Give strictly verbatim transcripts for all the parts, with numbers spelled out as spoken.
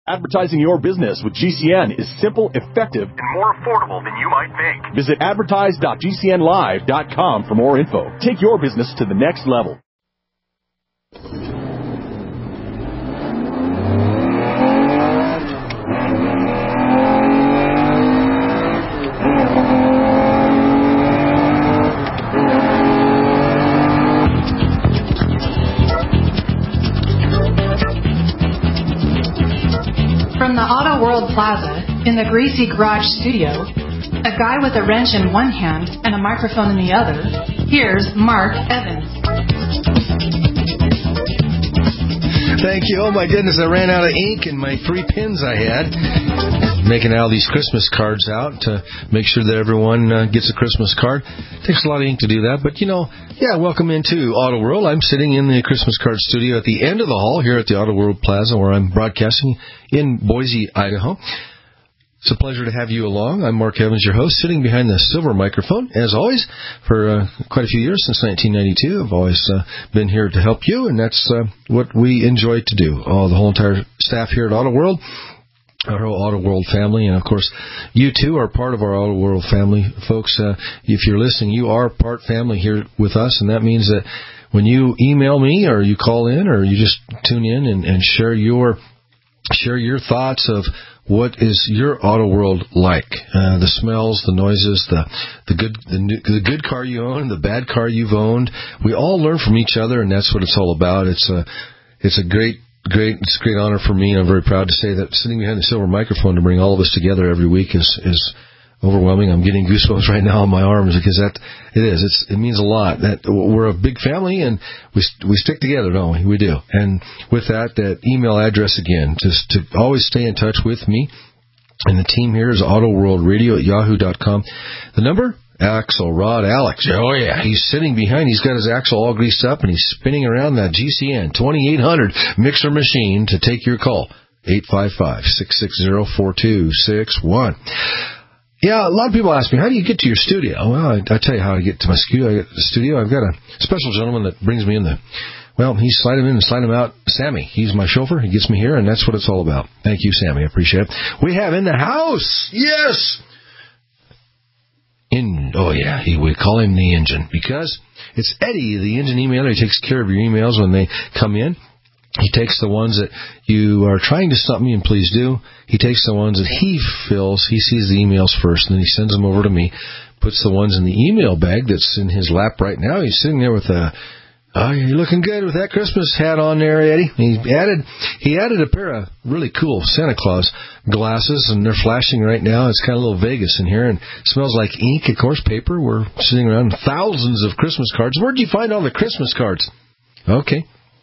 Advertising your business with G C N is simple, effective, and more affordable than you might think. Visit advertise dot g c n live dot com for more info. Take your business to the next level. From the Auto World Plaza in the Greasy Garage studio, a guy with a wrench in one hand and a microphone in the other, here's Mark Evans. Thank you. Oh my goodness, I ran out of ink and my three pens I had. Making all these Christmas cards out to make sure that everyone uh, gets a Christmas card. Takes a lot of ink to do that, but you know, yeah, welcome into Auto World. I'm sitting in the Christmas card studio at the end of the hall here at the Auto World Plaza where I'm broadcasting in Boise, Idaho. It's a pleasure to have you along. I'm Mark Evans, your host, sitting behind the silver microphone, as always, for uh, quite a few years, since nineteen ninety-two. I've always uh, been here to help you, and that's uh, what we enjoy to do. All the whole entire staff here at Auto World, our whole Auto World family, and of course, you too are part of our Auto World family. Folks, uh, if you're listening, you are part family here with us, and that means that when you email me or you call in or you just tune in and, and share your share your thoughts of what is your Auto World like? Uh, the smells, the noises, the the good the, new, the good car you own, the bad car you've owned. We all learn from each other, and that's what it's all about. It's a it's a great great it's a great honor for me, and I'm very proud to say that sitting behind the silver microphone to bring all of us together every week is is overwhelming. I'm getting goosebumps right now on my arms because that it is. It's it means a lot. That we're a big family and we we stick together, don't we? We do. And with that, that email address again, just to always stay in touch with me and the team here is autoworldradio at yahoo dot com. The number, Axelrod Alex. Oh yeah, he's sitting behind. He's got his axle all greased up and he's spinning around that G C N twenty-eight hundred mixer machine to take your call. eight five five, six six zero, four two six one. Yeah, a lot of people ask me, how do you get to your studio? Well, I, I tell you how I get to my studio. I get to the studio. I've got a special gentleman that brings me in the, well, he's slide him in and slide him out. Sammy, he's my chauffeur. He gets me here, and that's what it's all about. Thank you, Sammy. I appreciate it. We have in the house, yes, in, oh yeah, he, we call him the engine because it's Eddie, the engine emailer. He takes care of your emails when they come in. He takes the ones that you are trying to stump me, and please do. He takes the ones that he fills. He sees the emails first, and then he sends them over to me, puts the ones in the email bag that's in his lap right now. He's sitting there with a, oh, you're looking good with that Christmas hat on there, Eddie. He added he added a pair of really cool Santa Claus glasses, and they're flashing right now. It's kind of a little Vegas in here, and it smells like ink, of course, paper. We're sitting around thousands of Christmas cards. Where'd you find all the Christmas cards? Okay.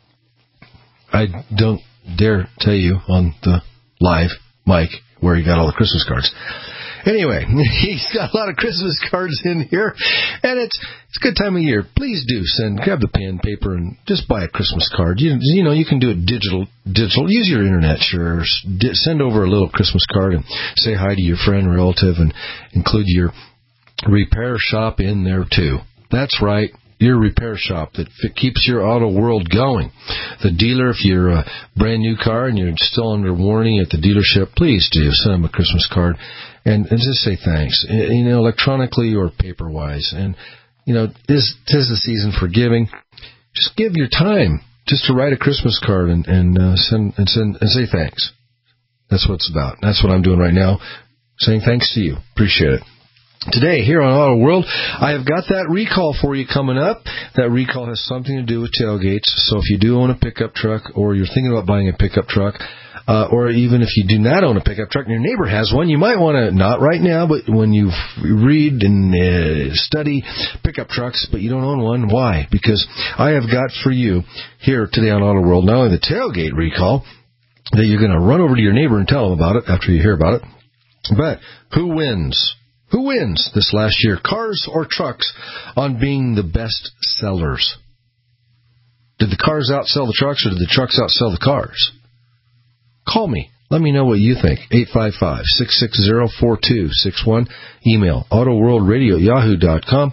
I don't dare tell you on the live mic where he got all the Christmas cards. Anyway, he's got a lot of Christmas cards in here, and it's it's a good time of year. Please do send, grab the pen, paper, and just buy a Christmas card. You, you know, you can do it digital. Digital. Use your internet, sure. Send over a little Christmas card and say hi to your friend, relative, and include your repair shop in there too. That's right. Your repair shop that keeps your Auto World going. The dealer, if you're a brand new car and you're still under warranty at the dealership, please do send them a Christmas card and, and just say thanks, you know, electronically or paper-wise. And, you know, this tis the season for giving. Just give your time just to write a Christmas card and, and uh, send and send and say thanks. That's what it's about. That's what I'm doing right now, saying thanks to you. Appreciate it. Today, here on Auto World, I have got that recall for you coming up. That recall has something to do with tailgates. So if you do own a pickup truck, or you're thinking about buying a pickup truck, uh, or even if you do not own a pickup truck and your neighbor has one, you might want to, not right now, but when you read and uh, study pickup trucks, but you don't own one, why? Because I have got for you here today on Auto World, not only the tailgate recall, that you're going to run over to your neighbor and tell them about it after you hear about it, but who wins? Who wins this last year, cars or trucks, on being the best sellers? Did the cars outsell the trucks, or did the trucks outsell the cars? Call me. Let me know what you think. eight five five, six six zero, four two six one. Email autoworldradio at yahoo dot com.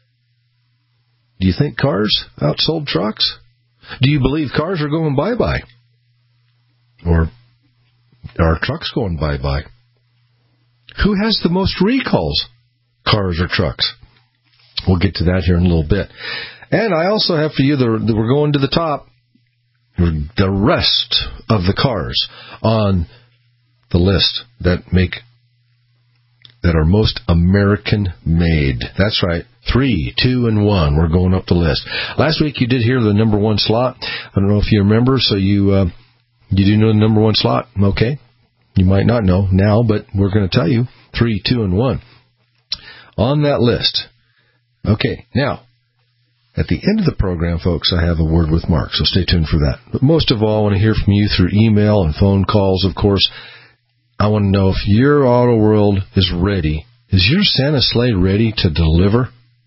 Do you think cars outsold trucks? Do you believe cars are going bye-bye? Or Are trucks going bye-bye? Who has the most recalls, cars or trucks? We'll get to that here in a little bit. And I also have for you, the, the, we're going to the top, the rest of the cars on the list that make that are most American-made. That's right. Three, two, and one. We're going up the list. Last week you did hear the number one slot. I don't know if you remember, so you uh, you do know the number one slot. Okay. You might not know now, but we're going to tell you. Three, two, and one. On that list. Okay. Now, at the end of the program, folks, I have a word with Mark, so stay tuned for that. But most of all, I want to hear from you through email and phone calls, of course. I want to know if your Auto World is ready. Is your Santa sleigh ready to deliver?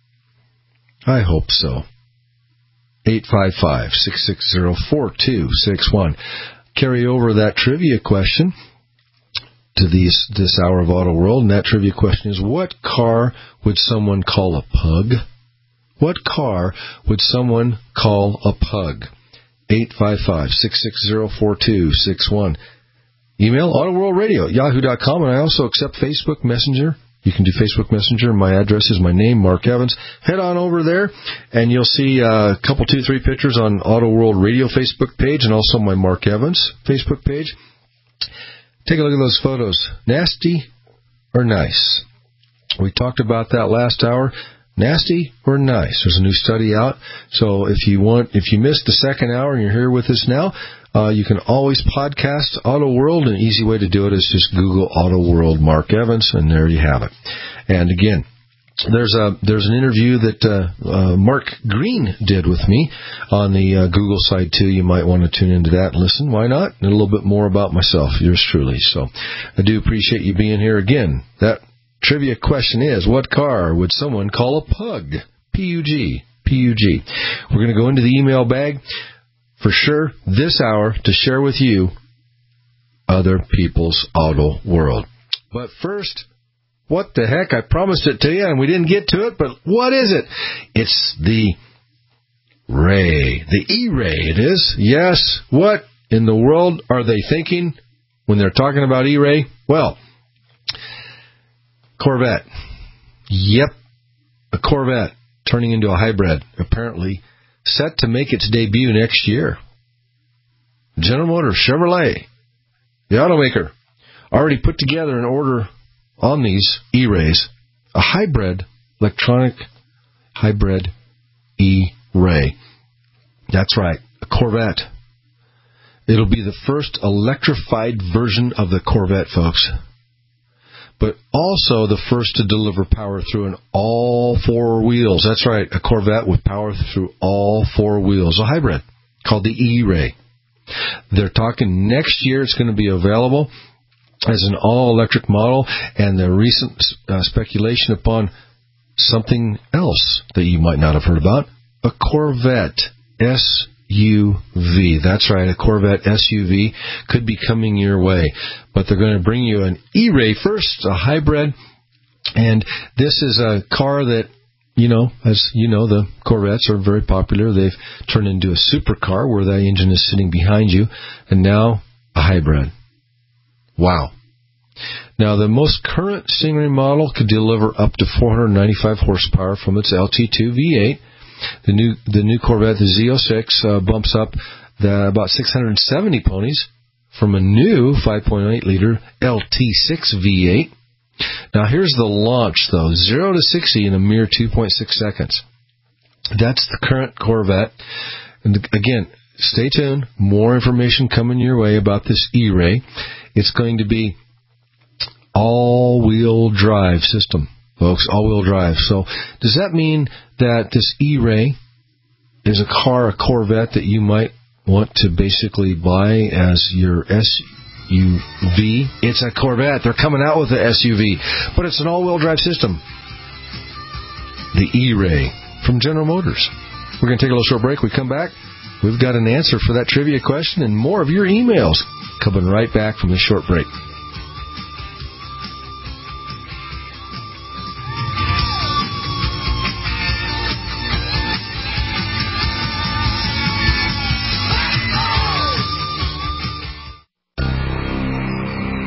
I hope so. eight five five, six six zero, four two six one. Carry over that trivia question to these, this hour of Auto World, and that trivia question is, what car would someone call a pug? What car would someone call a pug? eight five five, six six zero, four two six one. Email autoworldradio at yahoo dot com, and I also accept Facebook Messenger. You can do Facebook Messenger. My address is my name, Mark Evans. Head on over there, and you'll see a couple, two, three pictures on Auto World Radio Facebook page and also my Mark Evans Facebook page. Take a look at those photos. Nasty or nice? We talked about that last hour. Nasty or nice? There's a new study out. So if you want, if you missed the second hour and you're here with us now, uh, you can always podcast Auto World. An easy way to do it is just Google Auto World Mark Evans, and there you have it. And again, there's a there's an interview that uh, uh, Mark Green did with me on the uh, Google side too. You might want to tune into that and listen. Why not? And a little bit more about myself, yours truly. So I do appreciate you being here again. That trivia question is, what car would someone call a pug? P U G. P U G. We're going to go into the email bag for sure this hour to share with you other people's Auto World. But first, what the heck? I promised it to you and we didn't get to it, but what is it? It's the Ray. The E-Ray it is. Yes. What in the world are they thinking when they're talking about E-Ray? Well, Corvette. Yep. A Corvette turning into a hybrid, apparently set to make its debut next year. General Motors, Chevrolet, the automaker, already put together an order on these E-Rays, a hybrid, electronic hybrid E-Ray. That's right, a Corvette. It'll be the first electrified version of the Corvette, folks, but also the first to deliver power through an all four wheels. That's right, a Corvette with power through all four wheels, a hybrid called the E-Ray. They're talking next year it's going to be available as an all-electric model, and the recent uh, speculation upon something else that you might not have heard about, a Corvette S U V. That's right, a Corvette S U V could be coming your way. But they're going to bring you an E-Ray first, a hybrid, and this is a car that, you know, as you know, the Corvettes are very popular. They've turned into a supercar where that engine is sitting behind you, and now a hybrid. Wow. Now, the most current Stingray model could deliver up to four hundred ninety-five horsepower from its L T two V eight. The new the new Corvette, the Z oh six, uh, bumps up the, about six hundred seventy ponies from a new five point eight liter L T six V eight. Now, here's the launch, though. zero to sixty in a mere two point six seconds. That's the current Corvette. And again, stay tuned. More information coming your way about this E-Ray. It's going to be all-wheel drive system, folks, all-wheel drive. So does that mean that this E-Ray is a car, a Corvette, that you might want to basically buy as your S U V? It's a Corvette. They're coming out with the S U V, but it's an all-wheel drive system. The E-Ray from General Motors. We're going to take a little short break. We come back. We've got an answer for that trivia question and more of your emails coming right back from this short break.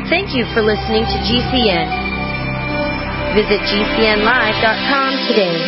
Thank you for listening to G C N. Visit G C N live dot com today.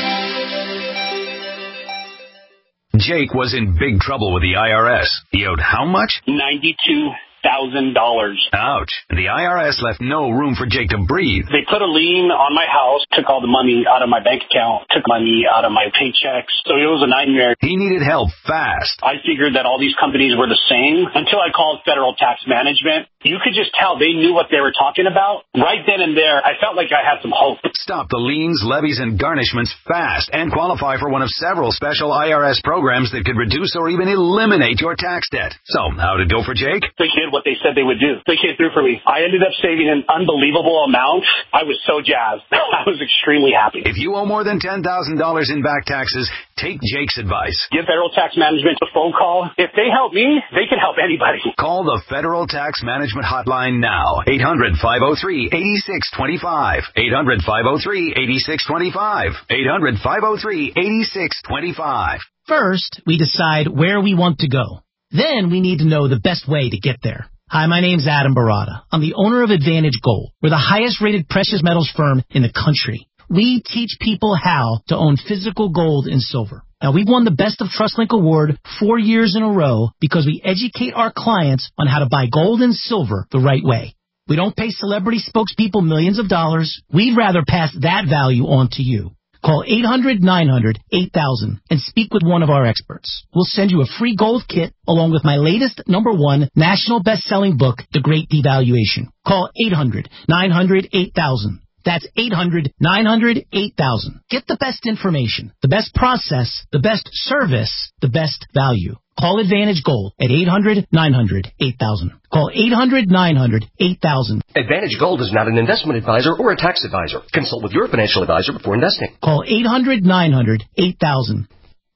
Jake was in big trouble with the I R S. He owed how much? ninety-two thousand dollars. Ouch. The I R S left no room for Jake to breathe. They put a lien on my house, took all the money out of my bank account, took money out of my paychecks. So it was a nightmare. He needed help fast. I figured that all these companies were the same until I called Federal Tax Management. You could just tell they knew what they were talking about. Right then and there, I felt like I had some hope. Stop the liens, levies, and garnishments fast and qualify for one of several special I R S programs that could reduce or even eliminate your tax debt. So, how did it go for Jake? They did what they said they would do. They came through for me. I ended up saving an unbelievable amount. I was so jazzed. I was extremely happy. If you owe more than ten thousand dollars in back taxes, take Jake's advice. Give Federal Tax Management a phone call. If they help me, they can help anybody. Call the Federal Tax Management Hotline now. eight hundred, five oh three, eight six two five. eight hundred, five oh three, eight six two five. eight hundred, five oh three, eight six two five. First, we decide where we want to go. Then we need to know the best way to get there. Hi, my name's Adam Barada. I'm the owner of Advantage Gold. We're the highest-rated precious metals firm in the country. We teach people how to own physical gold and silver. Now, we've won the Best of TrustLink Award four years in a row because we educate our clients on how to buy gold and silver the right way. We don't pay celebrity spokespeople millions of dollars. We'd rather pass that value on to you. Call eight hundred, nine hundred, eight thousand and speak with one of our experts. We'll send you a free gold kit along with my latest number one national best-selling book, The Great Devaluation. Call eight hundred, nine hundred, eight thousand. That's eight hundred, nine hundred, eight thousand. Get the best information, the best process, the best service, the best value. Call Advantage Gold at eight hundred, nine hundred, eight thousand. Call eight hundred, nine hundred, eight thousand. Advantage Gold is not an investment advisor or a tax advisor. Consult with your financial advisor before investing. Call eight hundred, nine hundred, eight thousand.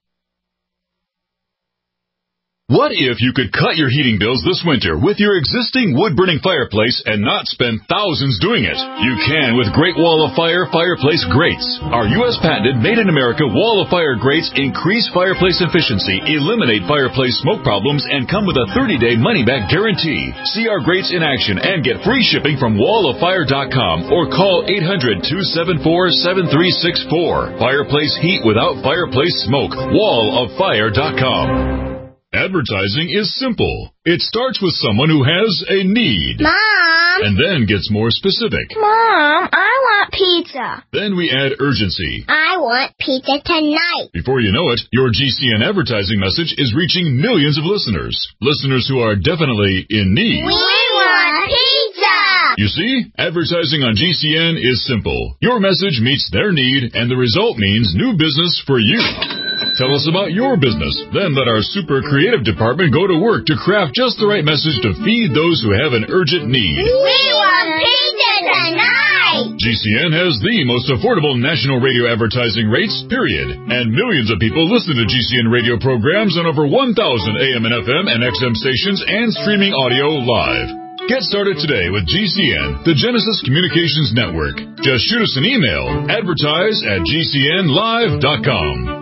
What if you could cut your heating bills this winter with your existing wood-burning fireplace and not spend thousands doing it? You can with Great Wall of Fire Fireplace Grates. Our U S patented made-in-America Wall of Fire grates increase fireplace efficiency, eliminate fireplace smoke problems, and come with a thirty-day money-back guarantee. See our grates in action and get free shipping from wall of fire dot com or call eight hundred, two seven four, seven three six four. Fireplace heat without fireplace smoke. wall of fire dot com. Advertising is simple. It starts with someone who has a need. Mom! And then gets more specific. Mom, I want pizza. Then we add urgency. I want pizza tonight. Before you know it, your G C N advertising message is reaching millions of listeners. Listeners who are definitely in need. We want pizza! You see, advertising on G C N is simple. Your message meets their need, and the result means new business for you. Tell us about your business. Then let our super creative department go to work to craft just the right message to feed those who have an urgent need. We want pizza tonight! G C N has the most affordable national radio advertising rates, period. And millions of people listen to G C N radio programs on over one thousand A M and F M and X M stations and streaming audio live. Get started today with G C N, the Genesis Communications Network. Just shoot us an email, advertise at G C N live dot com.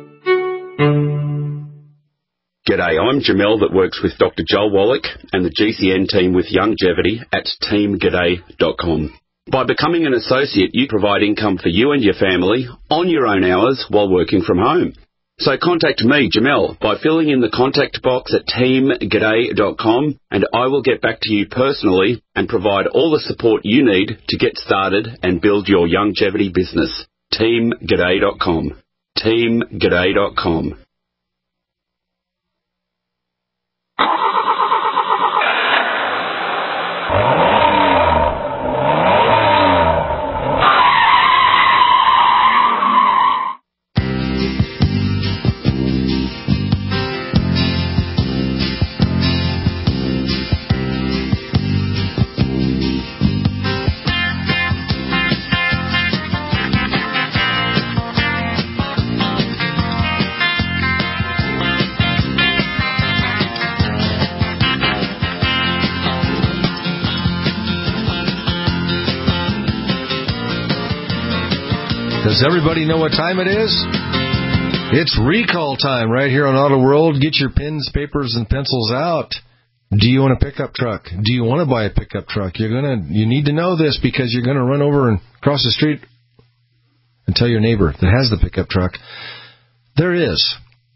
G'day, I'm Jamel that works with Doctor Joel Wallach and the G C N team with Longevity at team g'day dot com. By becoming an associate, you provide income for you and your family on your own hours while working from home. So contact me, Jamel, by filling in the contact box at team g'day dot com, and I will get back to you personally and provide all the support you need to get started and build your longevity business. team g'day dot com. team g'day dot com. Does everybody know what time it is? It's recall time right here on Auto World. Get your pens, papers, and pencils out. Do you want a pickup truck? Do you want to buy a pickup truck? You're gonna, you need to know this because you're gonna run over and cross the street and tell your neighbor that has the pickup truck. There is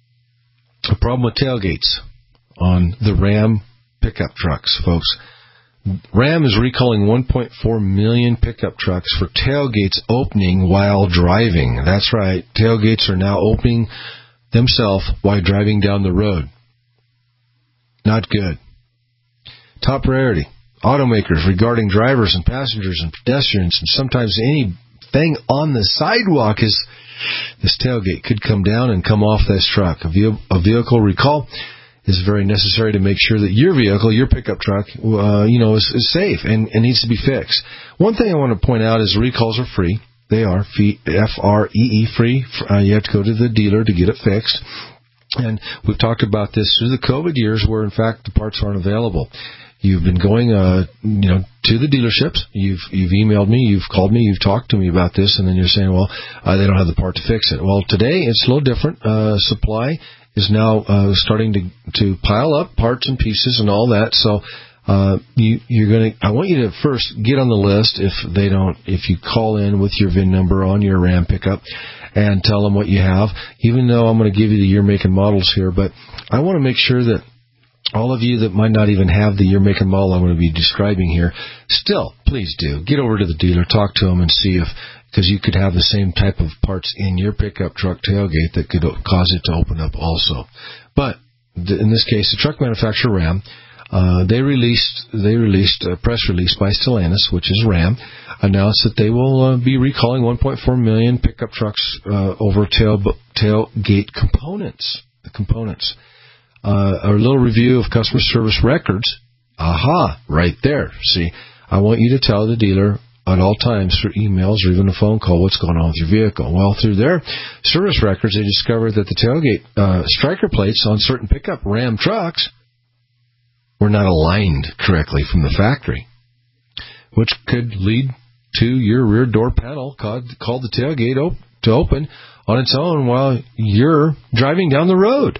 a problem with tailgates on the Ram pickup trucks, folks. Ram is recalling one point four million pickup trucks for tailgates opening while driving. That's right. Tailgates are now opening themselves while driving down the road. Not good. Top priority. Automakers regarding drivers and passengers and pedestrians and sometimes anything on the sidewalk is this tailgate could come down and come off this truck. A, ve- a vehicle recall is very necessary to make sure that your vehicle, your pickup truck, uh, you know, is, is safe and, and needs to be fixed. One thing I want to point out is recalls are free. They are F R E E free. Uh, you have to go to the dealer to get it fixed. And we've talked about this through the COVID years where, in fact, the parts aren't available. You've been going, uh, you know, to the dealerships. You've you've emailed me, you've called me, you've talked to me about this, and then you're saying, well, uh, they don't have the part to fix it. Well, today it's a little different. Uh, supply is now uh, starting to to pile up parts and pieces and all that. So uh, you you're gonna. I want you to first get on the list if they don't. If you call in with your V I N number on your Ram pickup and tell them what you have. Even though I'm going to give you the year, make, and models here, but I want to make sure that all of you that might not even have the year, make, and model I'm going to be describing here, still, please do. Get over to the dealer, talk to them, and see if, because you could have the same type of parts in your pickup truck tailgate that could cause it to open up also. But in this case, the truck manufacturer Ram, uh, they released they released a press release by Stellantis, which is Ram, announced that they will uh, be recalling one point four million pickup trucks uh, over tail tailgate components. The components. Uh, a little review of customer service records. Aha, right there. See, I want you to tell the dealer at all times through emails or even a phone call what's going on with your vehicle. Well, through their service records, they discovered that the tailgate uh, striker plates on certain pickup Ram trucks were not aligned correctly from the factory, which could lead to your rear door panel called, called the tailgate op- to open on its own while you're driving down the road.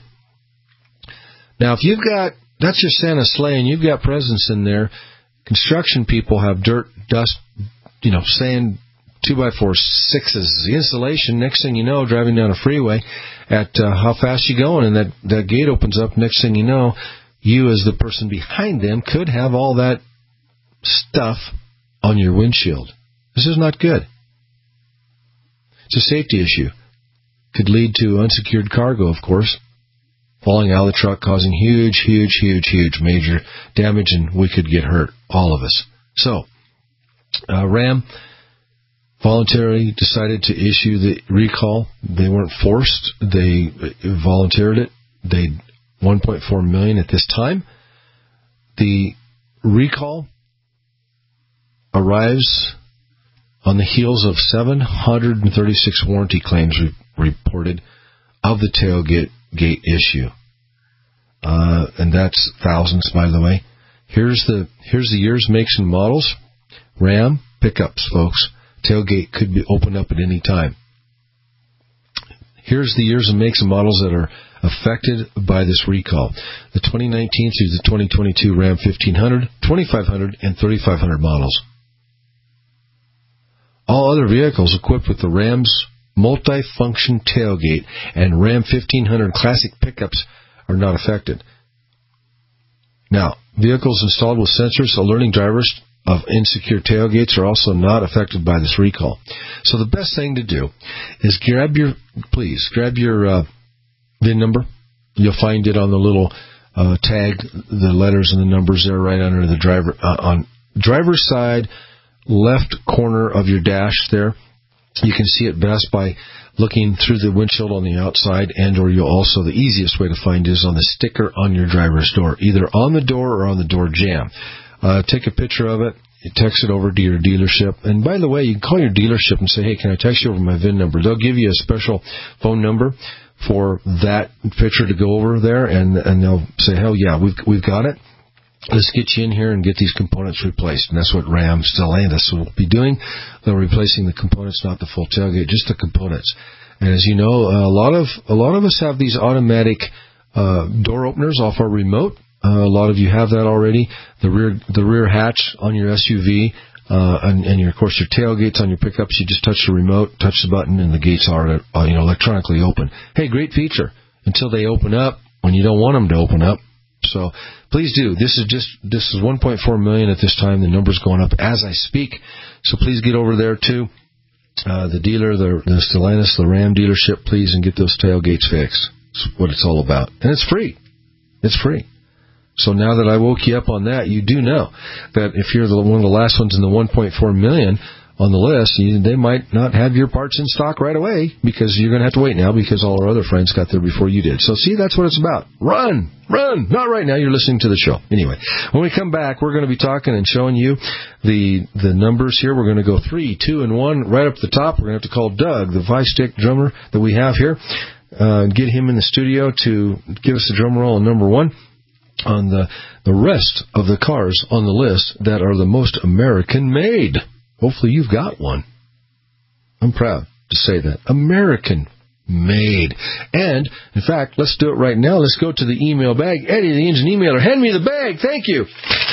Now, if you've got, that's your Santa sleigh, and you've got presents in there, construction people have dirt, dust, you know, sand, two by four sixes, the insulation, next thing you know, driving down a freeway at uh, how fast you going, and that, that gate opens up, next thing you know, you as the person behind them could have all that stuff on your windshield. This is not good. It's a safety issue. Could lead to unsecured cargo, of course, falling out of the truck, causing huge, huge, huge, huge major damage, and we could get hurt, all of us. So, uh, Ram voluntarily decided to issue the recall. They weren't forced. They volunteered it. They one point four million at this time. The recall arrives on the heels of seven hundred thirty-six warranty claims re- reported of the tailgate gate issue. Uh, and that's thousands, by the way. Here's the here's the years, makes, and models. Ram pickups, folks. Tailgate could be opened up at any time. Here's the years and makes and models that are affected by this recall. The twenty nineteen through the twenty twenty-two Ram fifteen hundred, twenty-five hundred, and thirty-five hundred models. All other vehicles equipped with the Ram's multi-function tailgate and Ram fifteen hundred classic pickups are not affected. Now, vehicles installed with sensors alerting drivers of insecure tailgates are also not affected by this recall. So the best thing to do is grab your, please, grab your uh, V I N number. You'll find it on the little uh, tag, the letters and the numbers there right under the driver, uh, on driver's side, left corner of your dash there. You can see it best by looking through the windshield on the outside, and or you'll also, the easiest way to find is on the sticker on your driver's door, either on the door or on the door jamb. Uh, take a picture of it, you text it over to your dealership, and by the way, you can call your dealership and say, hey, can I text you over my V I N number? They'll give you a special phone number for that picture to go over there, and and they'll say, hell yeah, we've we've got it. Let's get you in here and get these components replaced. And that's what Ram Stellantis will be doing. They're replacing the components, not the full tailgate, just the components. And as you know, a lot of a lot of us have these automatic uh, door openers off our remote. Uh, a lot of you have that already. The rear the rear hatch on your S U V, uh, and, and your, of course your tailgates on your pickups. You just touch the remote, touch the button, and the gates are uh, you know electronically open. Hey, great feature until they open up when you don't want them to open up. So please do. This is just this is one point four million at this time. The number's going up as I speak. So please get over there to uh, the dealer, the, the Stellantis, the Ram dealership, please, and get those tailgates fixed. That's what it's all about, and it's free. It's free. So now that I woke you up on that, you do know that if you're the, one of the last ones in the one point four million on the list, you, they might not have your parts in stock right away because you're going to have to wait now because all our other friends got there before you did. So see, that's what it's about. Run! Run! Not right now. You're listening to the show. Anyway, when we come back, we're going to be talking and showing you the the numbers here. We're going to go three, two, and one right up the top. We're going to have to call Doug, the five-stick drummer that we have here, uh, and get him in the studio to give us a drum roll on number one on the, the rest of the cars on the list that are the most American-made. Hopefully you've got one. I'm proud to say that. American-made. And, in fact, let's do it right now. Let's go to the email bag. Eddie, the engine emailer, hand me the bag. Thank you.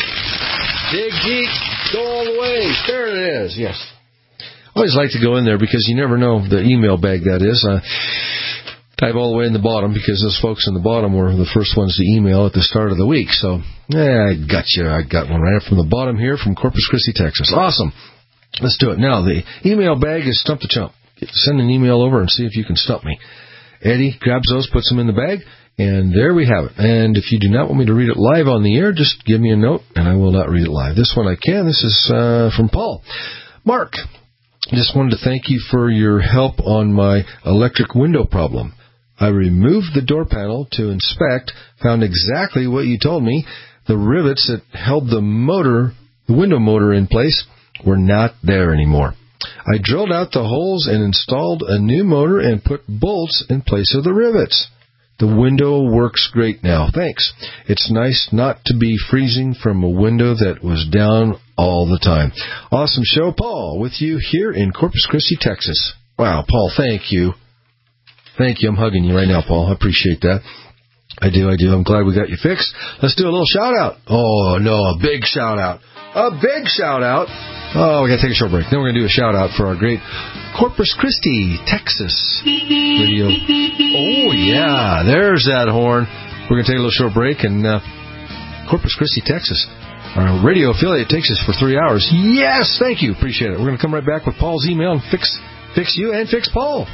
Dig deep. Go all the way. There it is. Yes. I always like to go in there because you never know the email bag that is. Uh, type all the way in the bottom because those folks in the bottom were the first ones to email at the start of the week. So, yeah, I got you. I got one right up from the bottom here from Corpus Christi, Texas. Awesome. Let's do it. Now, the email bag is Stump the Chump. Send an email over and see if you can stump me. Eddie grabs those, puts them in the bag, and there we have it. And if you do not want me to read it live on the air, just give me a note, and I will not read it live. This one I can. This is uh, from Paul. Mark, just wanted to thank you for your help on my electric window problem. I removed the door panel to inspect, found exactly what you told me. The rivets that held the motor, the window motor in place, were not there anymore. I drilled out the holes and installed a new motor and put bolts in place of the rivets. The window works great now. Thanks. It's nice not to be freezing from a window that was down all the time. Awesome show, Paul, with you here in Corpus Christi, Texas. Wow, Paul, thank you. Thank you. I'm hugging you right now, Paul. I appreciate that. I do, I do. I'm glad we got you fixed. Let's do a little shout-out. Oh, no, a big shout-out. A big shout-out. Oh, we got to take a short break. Then we're going to do a shout-out for our great Corpus Christi, Texas radio. Oh, yeah, there's that horn. We're going to take a little short break, and uh, Corpus Christi, Texas, our radio affiliate takes us for three hours. Yes, thank you. Appreciate it. We're going to come right back with Paul's email and fix, fix you and fix Paul.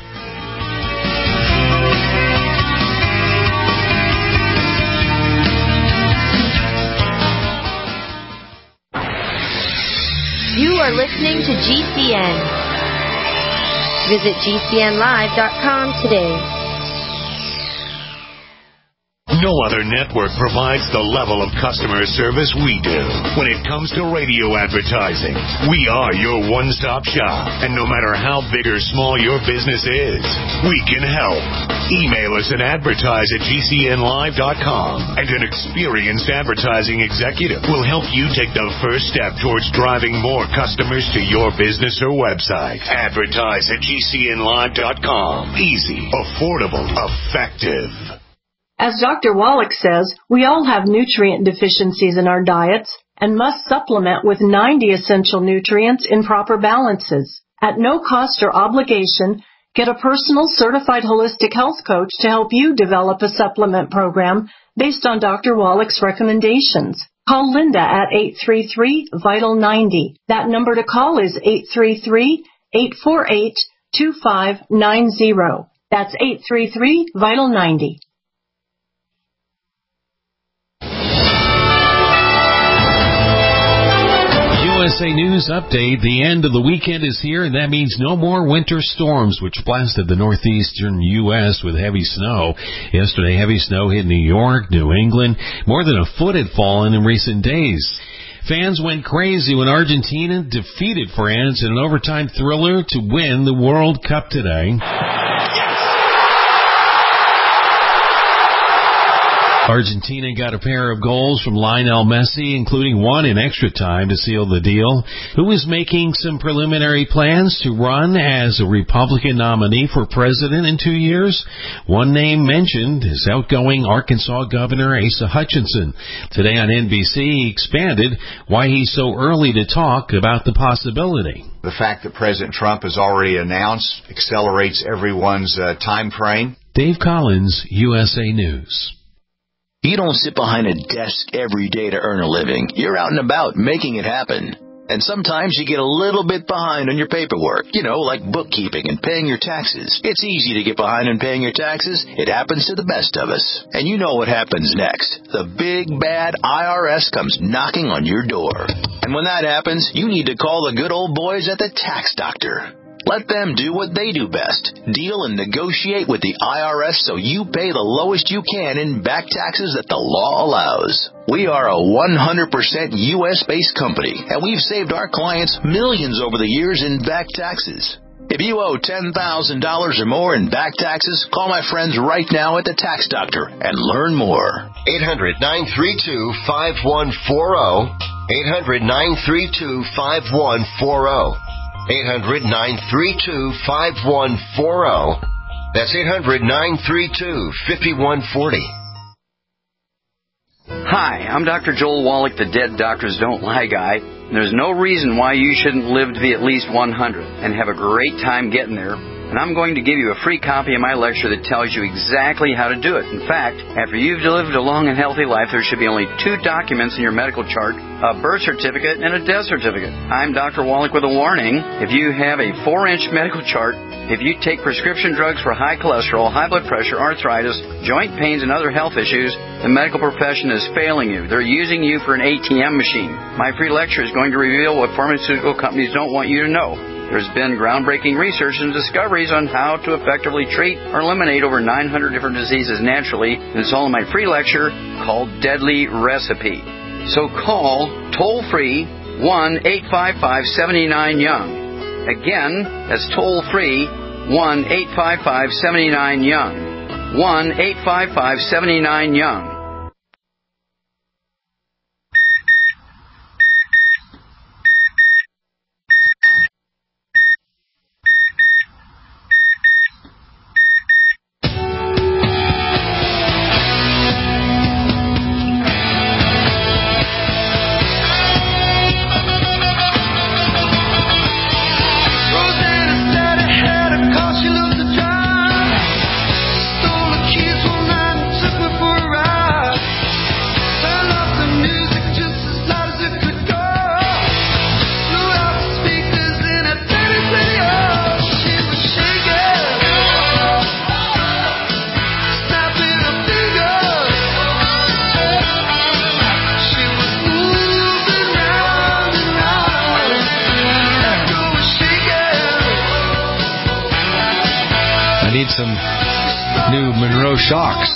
You are listening to G C N. Visit G C N live dot com today. No other network provides the level of customer service we do. When it comes to radio advertising, we are your one-stop shop. And no matter how big or small your business is, we can help. Email us and advertise at G C N live dot com. And an experienced advertising executive will help you take the first step towards driving more customers to your business or website. Advertise at G C N live dot com. Easy, affordable, effective. As Doctor Wallach says, we all have nutrient deficiencies in our diets and must supplement with ninety essential nutrients in proper balances. At no cost or obligation, get a personal certified holistic health coach to help you develop a supplement program based on Doctor Wallach's recommendations. Call Linda at eight three three, vital ninety. That number to call is eight three three, eight four eight, two five nine zero. That's eight three three, vital ninety. U S A News Update. The end of the weekend is here, and that means no more winter storms, which blasted the northeastern U S with heavy snow. Yesterday, heavy snow hit New York, New England. More than a foot had fallen in recent days. Fans went crazy when Argentina defeated France in an overtime thriller to win the World Cup today. Argentina got a pair of goals from Lionel Messi, including one in extra time to seal the deal. Who is making some preliminary plans to run as a Republican nominee for president in two years? One name mentioned is outgoing Arkansas Governor Asa Hutchinson. Today on N B C, he expanded why he's so early to talk about the possibility. The fact that President Trump has already announced accelerates everyone's uh, time frame. Dave Collins, U S A News. You don't sit behind a desk every day to earn a living. You're out and about making it happen. And sometimes you get a little bit behind on your paperwork, you know, like bookkeeping and paying your taxes. It's easy to get behind on paying your taxes. It happens to the best of us. And you know what happens next. The big, bad I R S comes knocking on your door. And when that happens, you need to call the good old boys at the Tax Doctor. Let them do what they do best. Deal and negotiate with the I R S so you pay the lowest you can in back taxes that the law allows. We are a one hundred percent U S-based company, and we've saved our clients millions over the years in back taxes. If you owe ten thousand dollars or more in back taxes, call my friends right now at the Tax Doctor and learn more. eight hundred, nine three two, five one four zero. eight hundred, nine three two, five one four zero. eight hundred, nine three two, five one four zero. That's eight hundred, nine three two, five one four zero. Hi, I'm Doctor Joel Wallach, the Dead Doctors Don't Lie guy. There's no reason why you shouldn't live to be at least one hundred and have a great time getting there. And I'm going to give you a free copy of my lecture that tells you exactly how to do it. In fact, after you've lived a long and healthy life, there should be only two documents in your medical chart, a birth certificate and a death certificate. I'm Doctor Wallach with a warning. If you have a four-inch medical chart, if you take prescription drugs for high cholesterol, high blood pressure, arthritis, joint pains, and other health issues, the medical profession is failing you. They're using you for an A T M machine. My free lecture is going to reveal what pharmaceutical companies don't want you to know. There's been groundbreaking research and discoveries on how to effectively treat or eliminate over nine hundred different diseases naturally, and it's all in my free lecture called Deadly Recipe. So call toll-free one eight five five, seven nine, young. Again, that's toll-free one eight five five, seven nine, young. one eight five five, seven nine, young. Some new Monroe shocks.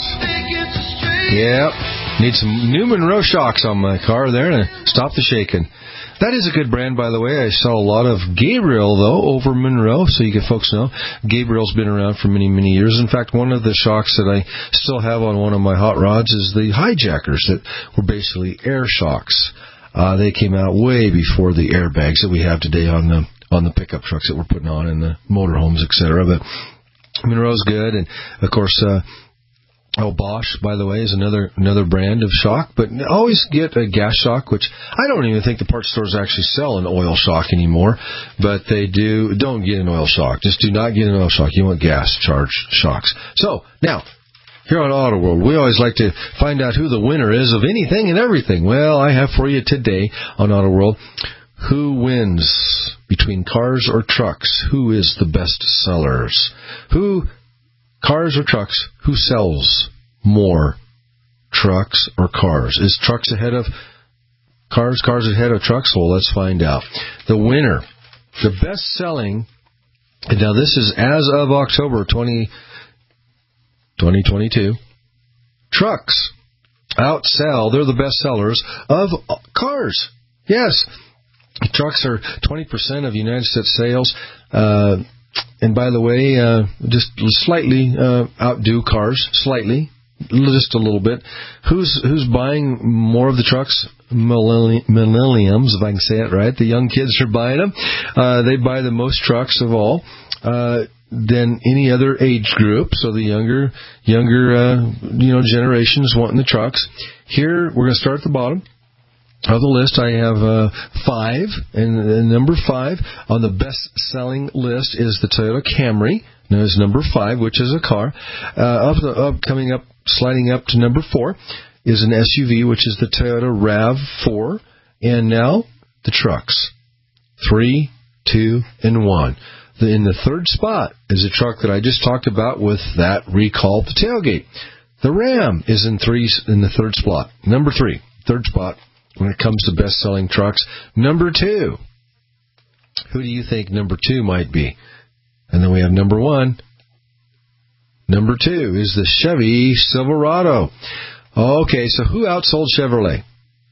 Yep. Need some new Monroe shocks on my car there to stop the shaking. That is a good brand, by the way. I saw a lot of Gabriel, though, over Monroe, so you can folks know. Gabriel's been around for many, many years. In fact, one of the shocks that I still have on one of my hot rods is the Hijackers that were basically air shocks. Uh, they came out way before the airbags that we have today on the on the pickup trucks that we're putting on in the motorhomes, et cetera. But Monroe's good, and of course, uh, oh, Bosch, by the way, is another another brand of shock. But always get a gas shock, which I don't even think the parts stores actually sell an oil shock anymore. But they do. Don't get an oil shock. Just do not get an oil shock. You want gas charged shocks. So now, here on Auto World, we always like to find out who the winner is of anything and everything. Well, I have for you today on Auto World. Who wins between cars or trucks? Who is the best sellers? Who, cars or trucks, who sells more, trucks or cars? Is trucks ahead of cars, cars ahead of trucks? Well, let's find out. The winner, the best selling, and now this is as of October twentieth, twenty twenty-two, trucks outsell, they're the best sellers of cars. Yes. Trucks are twenty percent of United States sales, uh, and by the way, uh, just slightly uh, outdo cars, slightly. just a little bit. Who's who's buying more of the trucks? Millenni- millenniums, if I can say it right. The young kids are buying them. Uh, they buy the most trucks of all uh, than any other age group. So the younger younger uh, you know generations wanting the trucks. Here we're going to start at the bottom of the list. I have uh, five, and, and number five on the best-selling list is the Toyota Camry. Now is number five, which is a car. Uh, up, the, up coming up, sliding up to number four is an S U V, which is the Toyota RAV four, and now the trucks, three, two, and one. The, in the third spot is a truck that I just talked about with that recall the tailgate. The Ram is in three in the third spot. Number three, third spot when it comes to best-selling trucks. Number two, who do you think number two might be? And then we have number one. Number two is the Chevy Silverado. Okay, so who outsold Chevrolet?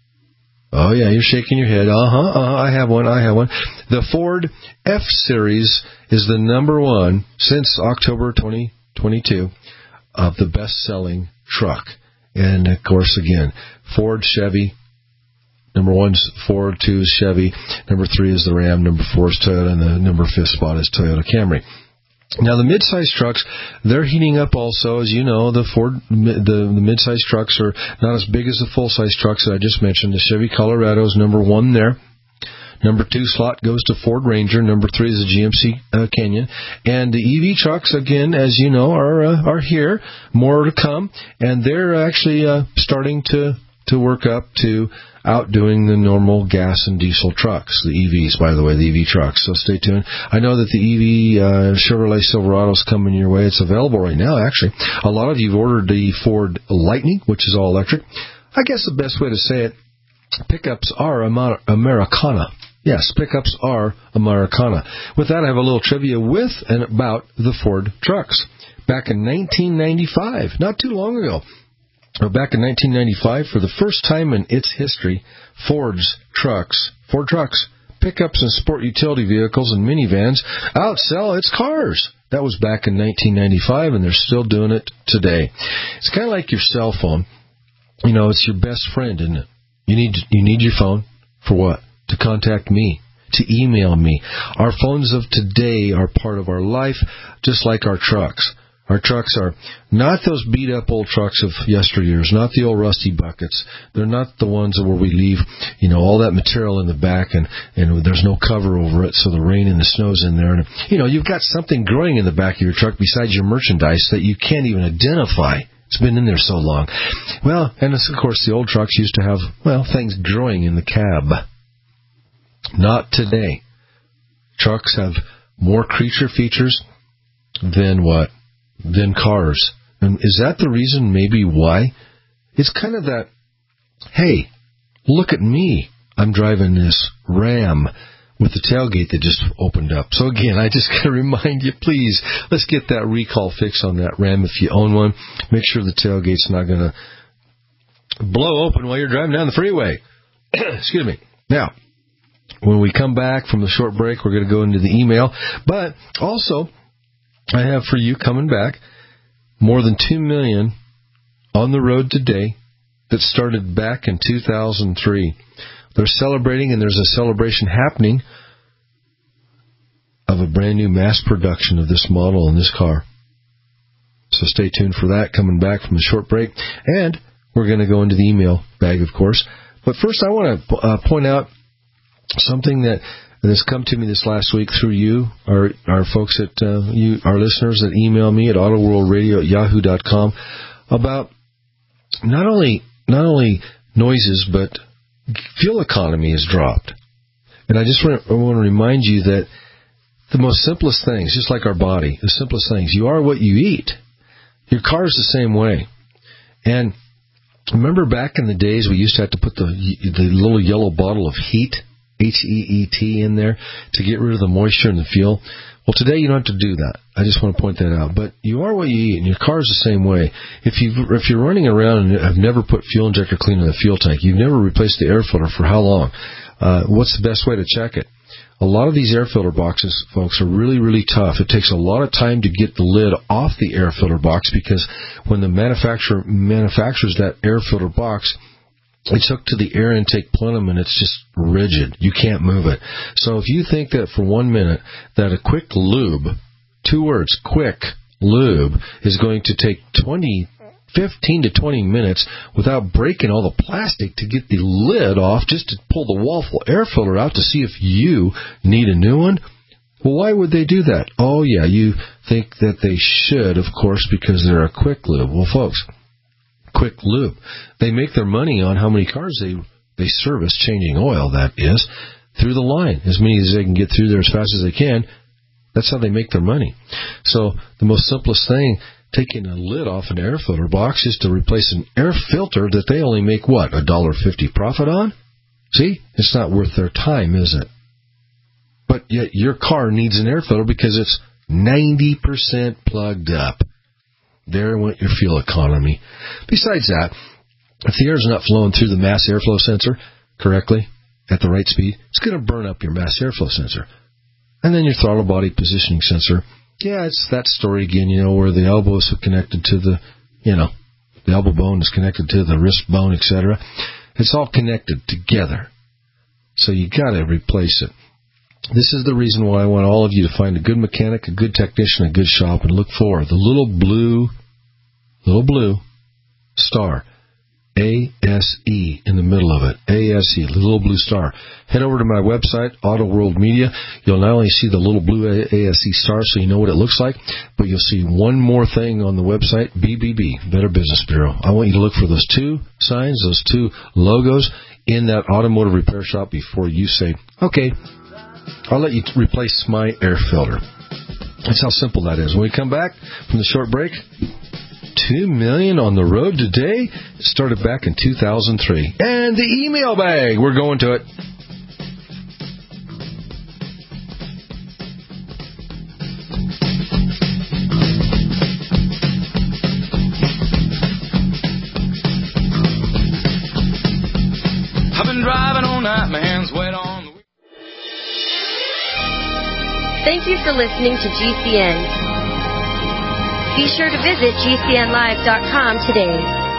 Oh, yeah, you're shaking your head. Uh-huh, uh-huh, I have one, I have one. The Ford F-Series is the number one since October twenty twenty-two of the best-selling truck. And, of course, again, Ford, Chevy. Number one's Ford, two is Chevy. Number three is the Ram. Number four is Toyota. And the number fifth spot is Toyota Camry. Now, the mid-size trucks, they're heating up also. As you know, the Ford, the, the mid-size trucks are not as big as the full-size trucks that I just mentioned. The Chevy Colorado is number one there. Number two slot goes to Ford Ranger. Number three is the G M C uh, Canyon. And the E V trucks, again, as you know, are uh, are here. More to come. And they're actually uh, starting to, to work up to outdoing the normal gas and diesel trucks, the E Vs, by the way, the E V trucks. So stay tuned. I know that the E V uh, Chevrolet Silverado is coming your way. It's available right now, actually. A lot of you have ordered the Ford Lightning, which is all electric. I guess the best way to say it, pickups are Amer- Americana. Yes, pickups are Americana. With that, I have a little trivia with and about the Ford trucks. Back in nineteen ninety-five, not too long ago, back in nineteen ninety-five, for the first time in its history, Ford's trucks, Ford trucks, pickups and sport utility vehicles and minivans outsell its cars. That was back in nineteen ninety-five, and they're still doing it today. It's kind of like your cell phone. You know, it's your best friend, isn't it? You need you need your phone for what? To contact me, to email me. Our phones of today are part of our life, just like our trucks. Our trucks are not those beat-up old trucks of yesteryears, not the old rusty buckets. They're not the ones where we leave, you know, all that material in the back and, and there's no cover over it, so the rain and the snow's in there. And, you know, you've got something growing in the back of your truck besides your merchandise that you can't even identify. It's been in there so long. Well, and of course, the old trucks used to have, well, things growing in the cab. Not today. Trucks have more creature features than what? Than cars. And is that the reason maybe why? It's kind of that, hey, look at me. I'm driving this Ram with the tailgate that just opened up. So again, I just got to remind you, please, let's get that recall fix on that Ram if you own one. Make sure the tailgate's not going to blow open while you're driving down the freeway. Excuse me. Now, when we come back from the short break, we're going to go into the email. But also, I have for you coming back more than two million on the road today that started back in two thousand three. They're celebrating, and there's a celebration happening of a brand new mass production of this model in this car. So stay tuned for that coming back from the short break. And we're going to go into the email bag, of course. But first, I want to uh, point out something that has come to me this last week through you, our our folks at uh, you, our listeners that email me at autoworldradio at yahoo dot com about not only not only noises but fuel economy has dropped. And I just want to, I want to remind you that the most simplest things, just like our body, the simplest things, you are what you eat. Your car is the same way. And remember back in the days we used to have to put the the little yellow bottle of heat H E E T in there to get rid of the moisture in the fuel. Well, today you don't have to do that. I just want to point that out. But you are what you eat, and your car is the same way. If you if you're running around and have never put fuel injector cleaner in the fuel tank, you've never replaced the air filter for how long? Uh, what's the best way to check it? A lot of these air filter boxes, folks, are really, really tough. It takes a lot of time to get the lid off the air filter box because when the manufacturer manufactures that air filter box, it's hooked to the air intake plenum and it's just rigid. You can't move it. So if you think that for one minute that a quick lube, two words, quick lube, is going to take twenty, fifteen to twenty minutes without breaking all the plastic to get the lid off just to pull the waffle air filter out to see if you need a new one, well, why would they do that? Oh, yeah, you think that they should, of course, because they're a quick lube. Well, folks, quick lube. They make their money on how many cars they they service, changing oil, that is, through the line. As many as they can get through there as fast as they can. That's how they make their money. So the most simplest thing, taking a lid off an air filter box, is to replace an air filter that they only make, what, a dollar fifty profit on? See? It's not worth their time, is it? But yet your car needs an air filter because it's ninety percent plugged up. There went your fuel economy. Besides that, if the air is not flowing through the mass airflow sensor correctly at the right speed, it's going to burn up your mass airflow sensor. And then your throttle body positioning sensor. Yeah, it's that story again, you know, where the elbow is connected to the, you know, the elbow bone is connected to the wrist bone, et cetera. It's all connected together. So you got to replace it. This is the reason why I want all of you to find a good mechanic, a good technician, a good shop, and look for the little blue, little blue star, A S E in the middle of it, A S E, the little blue star. Head over to my website, Auto World Media. You'll not only see the little blue A S E star so you know what it looks like, but you'll see one more thing on the website, B B B, Better Business Bureau. I want you to look for those two signs, those two logos in that automotive repair shop before you say, okay, I'll let you replace my air filter. That's how simple that is. When we come back from the short break, two million on the road today. It started back in two thousand three. And the email bag. We're going to it. I've been driving all night, my hands wet on the... Thank you for listening to G C N. Be sure to visit G C N live dot com today.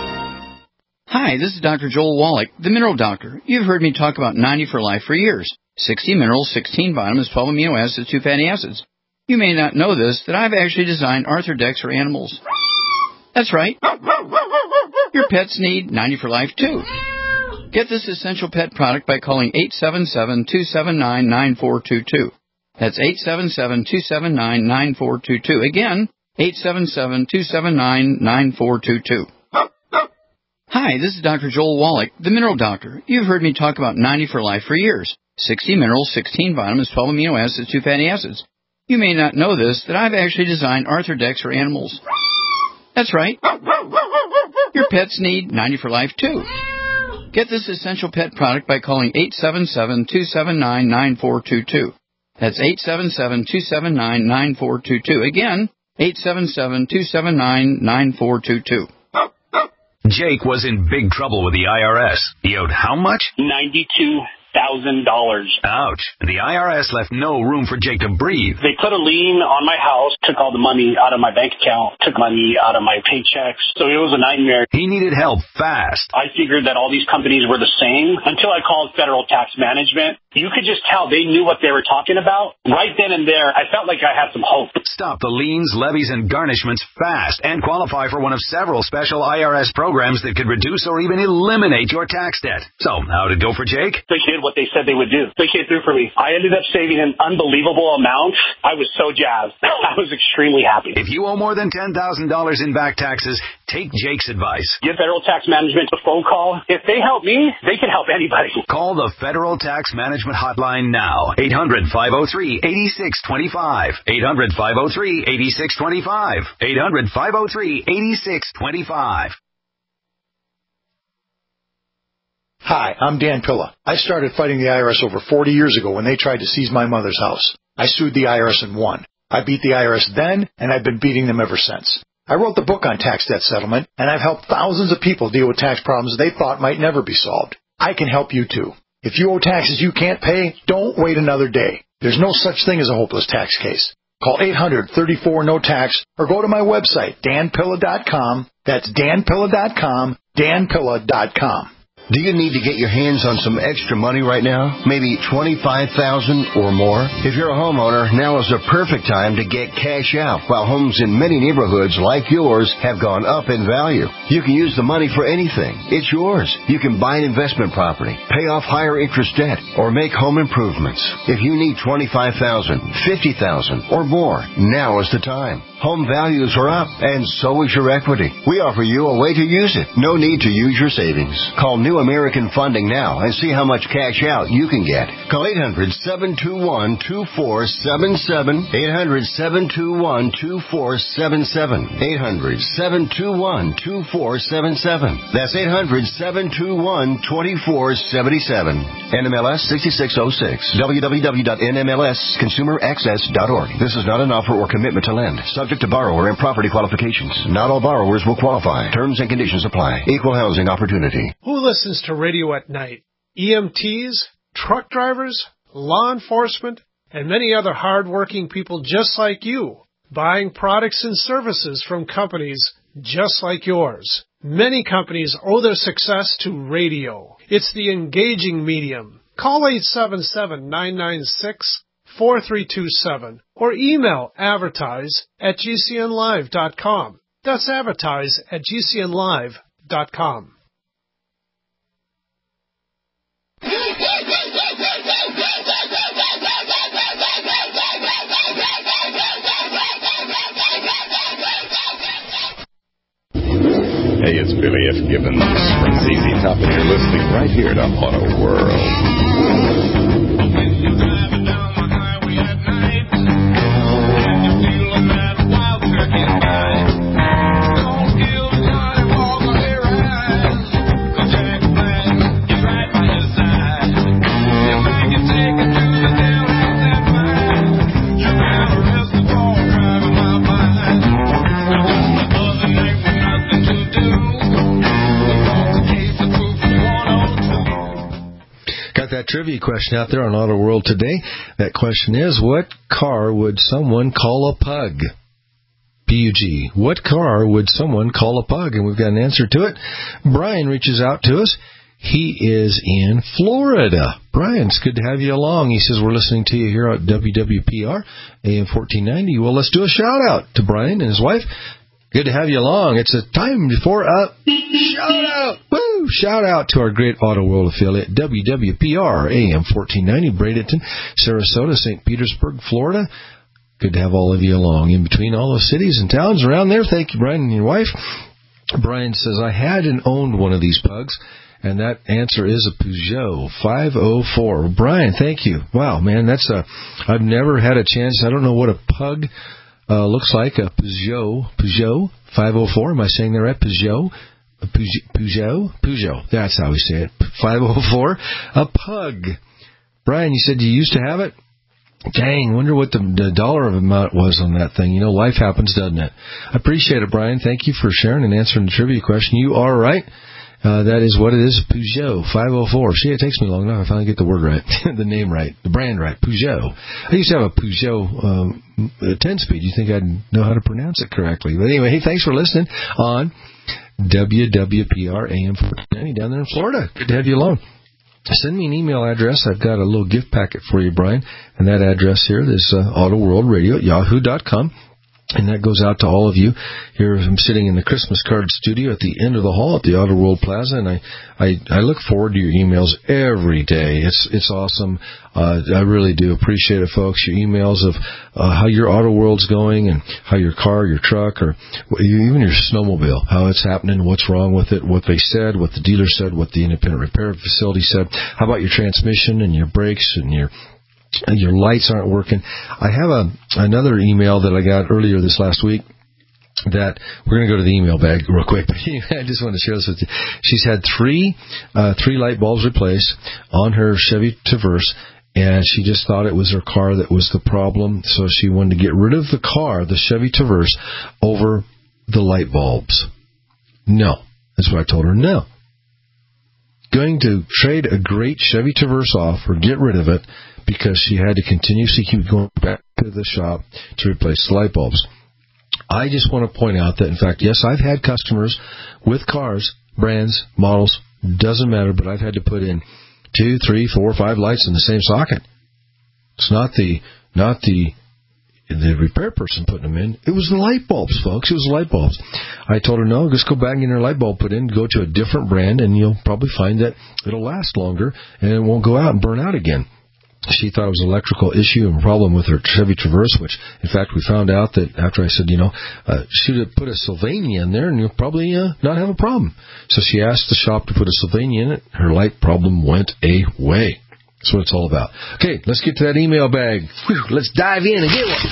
Hi, this is Doctor Joel Wallach, the Mineral Doctor. You've heard me talk about ninety for Life for years. sixty minerals, sixteen vitamins, twelve amino acids, two fatty acids. You may not know this, that I've actually designed Arthrodex for animals. That's right. Your pets need ninety for Life too. Get this essential pet product by calling eight seven seven, two seven nine, nine four two two. That's eight seven seven, two seven nine, nine four two two. Again, eight seven seven, two seven nine, nine four two two. Hi, this is Doctor Joel Wallach, the Mineral Doctor. You've heard me talk about ninety for Life for years. sixty minerals, sixteen vitamins, twelve amino acids, two fatty acids. You may not know this, that I've actually designed Arthrodex for animals. That's right. Your pets need ninety for Life too. Get this essential pet product by calling eight seven seven, two seven nine, nine four two two. That's eight seven seven, two seven nine, nine four two two. Again, eight seven seven, two seven nine, nine four two two. Jake was in big trouble with the I R S. He owed how much? ninety-two thousand dollars. Ouch. The I R S left no room for Jake to breathe. They put a lien on my house, took all the money out of my bank account, took money out of my paychecks. So it was a nightmare. He needed help fast. I figured that all these companies were the same until I called Federal Tax Management. You could just tell they knew what they were talking about. Right then and there, I felt like I had some hope. Stop the liens, levies, and garnishments fast and qualify for one of several special I R S programs that could reduce or even eliminate your tax debt. So, how'd it go for Jake? They did what they said they would do. They came through for me. I ended up saving an unbelievable amount. I was so jazzed. I was extremely happy. If you owe more than ten thousand dollars in back taxes, take Jake's advice. Give Federal Tax Management a phone call. If they help me, they can help anybody. Call the Federal Tax Management Hotline now. eight hundred, five oh three, eight six two five. eight hundred, five oh three, eight six two five. eight hundred, five oh three, eight six two five. Hi, I'm Dan Pilla. I started fighting the I R S over forty years ago when they tried to seize my mother's house. I sued the I R S and won. I beat the I R S then, and I've been beating them ever since. I wrote the book on tax debt settlement, and I've helped thousands of people deal with tax problems they thought might never be solved. I can help you too. If you owe taxes you can't pay, don't wait another day. There's no such thing as a hopeless tax case. Call eight hundred, thirty-four, no tax or go to my website, dan pilla dot com. That's dan pilla dot com, dan pilla dot com. Do you need to get your hands on some extra money right now? Maybe twenty-five thousand dollars or more? If you're a homeowner, now is the perfect time to get cash out while homes in many neighborhoods like yours have gone up in value. You can use the money for anything. It's yours. You can buy an investment property, pay off higher interest debt, or make home improvements. If you need twenty-five thousand dollars, fifty thousand dollars or more, now is the time. Home values are up, and so is your equity. We offer you a way to use it. No need to use your savings. Call New American Funding now and see how much cash out you can get. Call eight hundred, seven two one, two four seven seven, eight hundred, seven two one, two four seven seven, eight hundred, seven two one, two four seven seven. That's eight hundred, seven two one, two four seven seven. N M L S sixty-six oh six. w w w dot n m l s consumer access dot org. This is not an offer or commitment to lend. Subject to borrower and property qualifications. Not all borrowers will qualify. Terms and conditions apply. Equal housing opportunity. Who listens to radio at night? E M Ts, truck drivers, law enforcement, and many other hard-working people just like you, buying products and services from companies just like yours. Many companies owe their success to radio. It's the engaging medium. Call eight seven seven, nine nine six, four three two seven or email advertise at g c n live dot com. That's advertise at g c n live dot com. Hey, it's Billy F. Gibbons from Z Z Top, and you're listening right here to Auto World. That trivia question out there on Auto World today. That question is, what car would someone call a pug? P U G. What car would someone call a pug? And we've got an answer to it. Brian reaches out to us. He is in Florida. Brian, it's good to have you along. He says, we're listening to you here at W W P R, A M fourteen ninety. Well, let's do a shout-out to Brian and his wife. Good to have you along. It's a time for a shout-out. Woo! Shout-out to our great Auto World affiliate, W W P R, A M fourteen ninety, Bradenton, Sarasota, Saint Petersburg, Florida. Good to have all of you along in between all those cities and towns around there. Thank you, Brian and your wife. Brian says, I had and owned one of these pugs, and that answer is a Peugeot five oh four. Brian, thank you. Wow, man, that's a, I've never had a chance. I don't know what a pug Uh, looks like a Peugeot, Peugeot five oh four. Am I saying that right? Peugeot, a Peugeot, Peugeot. That's how we say it. five oh four, a pug. Brian, you said you used to have it. Dang, wonder what the, the dollar amount was on that thing. You know, life happens, doesn't it? I appreciate it, Brian. Thank you for sharing and answering the trivia question. You are right. Uh, that is what it is, Peugeot five oh four. See, it takes me long enough. I finally get the word right, the name right, the brand right, Peugeot. I used to have a Peugeot um, ten-speed. You think I'd know how to pronounce it correctly. But anyway, hey, thanks for listening on W W P R A M fourteen ninety down there in Florida. Good to have you along. Send me an email address. I've got a little gift packet for you, Brian. And that address here is uh, Auto World Radio at yahoo dot com. And that goes out to all of you. Here I'm sitting in the Christmas card studio at the end of the hall at the Auto World Plaza, and I, I, I look forward to your emails every day. It's it's awesome. Uh, I really do appreciate it, folks. Your emails of uh, how your Auto World's going and how your car, your truck, or even your snowmobile, how it's happening, what's wrong with it, what they said, what the dealer said, what the independent repair facility said. How about your transmission and your brakes and your your lights aren't working. I have a another email that I got earlier this last week that we're going to go to the email bag real quick. But anyway, I just want to share this with you. She's had three uh, three light bulbs replaced on her Chevy Traverse, and she just thought it was her car that was the problem, so she wanted to get rid of the car, the Chevy Traverse, over the light bulbs. No. That's what I told her. No. Going to trade a great Chevy Traverse off or get rid of it because she had to continuously keep going back to the shop to replace the light bulbs. I just want to point out that, in fact, yes, I've had customers with cars, brands, models, doesn't matter, but I've had to put in two, three, four, five lights in the same socket. It's not the not the the repair person putting them in. It was the light bulbs, folks. It was the light bulbs. I told her, no, just go back and get her light bulb put in, go to a different brand, and you'll probably find that it'll last longer and it won't go out and burn out again. She thought it was an electrical issue and problem with her Chevy Traverse, which, in fact, we found out that after I said, you know, uh, she would put a Sylvania in there and you'll probably uh, not have a problem. So she asked the shop to put a Sylvania in it. Her light problem went away. That's what it's all about. Okay, let's get to that email bag. Whew, let's dive in and get one.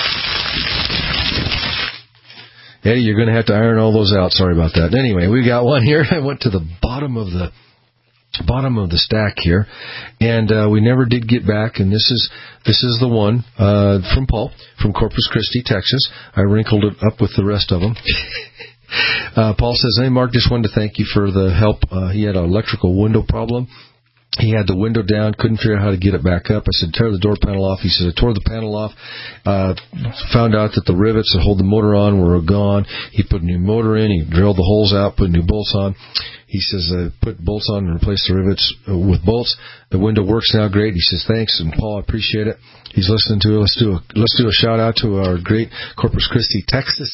Eddie, you're going to have to iron all those out. Sorry about that. Anyway, we got one here. I went to the bottom of the bottom of the stack here, and uh, we never did get back. And this is this is the one uh, from Paul from Corpus Christi, Texas. I wrinkled it up with the rest of them. uh, Paul says, "Hey, Mark, just wanted to thank you for the help. Uh, he had an electrical window problem. He had the window down, couldn't figure out how to get it back up. I said, tear the door panel off. He said, I tore the panel off, uh, found out that the rivets that hold the motor on were gone. He put a new motor in. He drilled the holes out, put new bolts on. He says, I put bolts on and replaced the rivets with bolts. The window works now great. He says, thanks. And Paul, I appreciate it. He's listening to it. Let's do a, let's do a shout out to our great Corpus Christi, Texas